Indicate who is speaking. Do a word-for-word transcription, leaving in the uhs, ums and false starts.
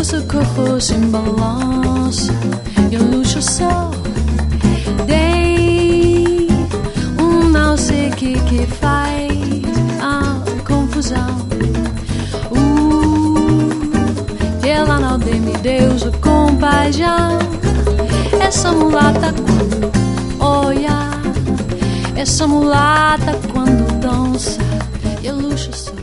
Speaker 1: nosso corpo se balança e o luxo só tem um não sei que que faz a confusão. Uh, ela não tem me Deus a compaixão. Essa mulata quando olha, essa mulata quando dança e o luxo só